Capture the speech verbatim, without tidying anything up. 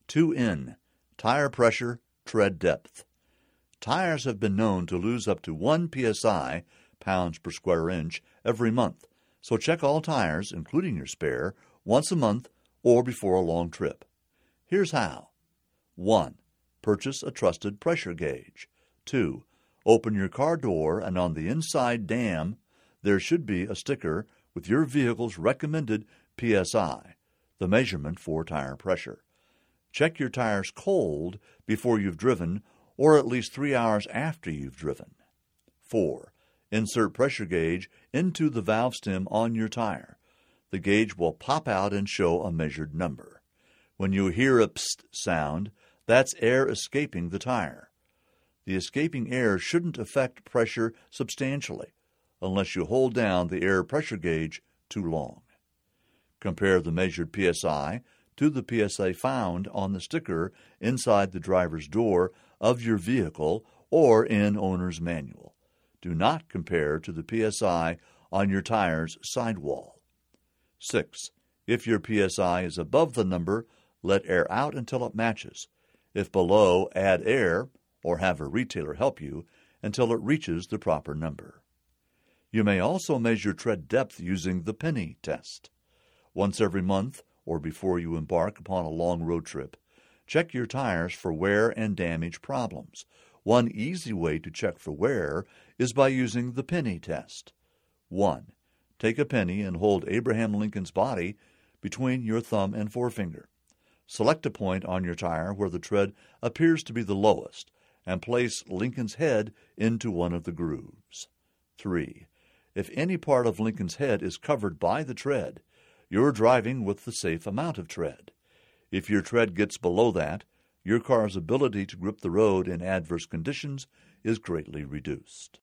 two N, tire pressure, tread depth. Tires have been known to lose up to one P S I, pounds per square inch, every month, so check all tires, including your spare, once a month or before a long trip. Here's how. one. Purchase a trusted pressure gauge. two. Open your car door, and on the inside dam there should be a sticker with your vehicle's recommended P S I, the measurement for tire pressure. Check your tires cold before you've driven or at least three hours after you've driven. four. Insert pressure gauge into the valve stem on your tire. The gauge will pop out and show a measured number. When you hear a psst sound, that's air escaping the tire. The escaping air shouldn't affect pressure substantially unless you hold down the air pressure gauge too long. Compare the measured P S I to the P S I found on the sticker inside the driver's door of your vehicle or in owner's manual. Do not compare to the P S I on your tire's sidewall. six. If your P S I is above the number, let air out until it matches. If below, add air, or have a retailer help you, until it reaches the proper number. You may also measure tread depth using the penny test. Once every month, or before you embark upon a long road trip, check your tires for wear and damage problems. One easy way to check for wear is by using the penny test. one. Take a penny and hold Abraham Lincoln's body between your thumb and forefinger. Select a point on your tire where the tread appears to be the lowest and place Lincoln's head into one of the grooves. three. If any part of Lincoln's head is covered by the tread, you're driving with the safe amount of tread. If your tread gets below that, your car's ability to grip the road in adverse conditions is greatly reduced.